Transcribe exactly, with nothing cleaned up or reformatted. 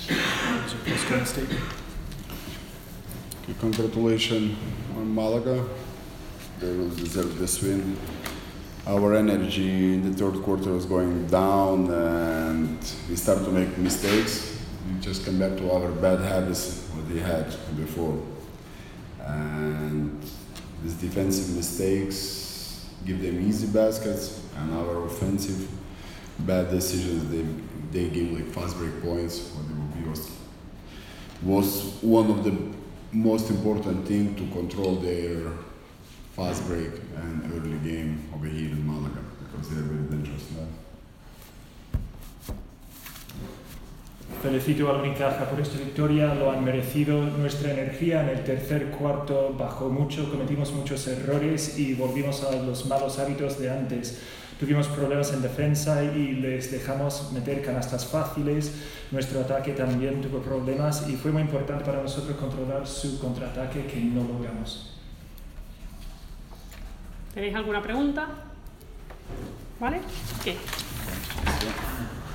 As your post-game statement. Okay, congratulations on Malaga. They will deserve this win. Our energy in the third quarter was going down and we started to make mistakes. We just come back to our bad habits what we had before. And these defensive mistakes give them easy baskets, and our offensive bad decisions, they, they give like fast break points. What it was, was one of the most important thing to control their fast break and early game over here in Malaga, because they're very dangerous now. Felicito al Unicaja por esta victoria, lo han merecido. Nuestra energía en el tercer cuarto bajó mucho, cometimos muchos errores y volvimos a los malos hábitos de antes. Tuvimos problemas en defensa y les dejamos meter canastas fáciles. Nuestro ataque también tuvo problemas y fue muy importante para nosotros controlar su contraataque, que no logramos. ¿Tenéis alguna pregunta? ¿Vale? ¿Qué?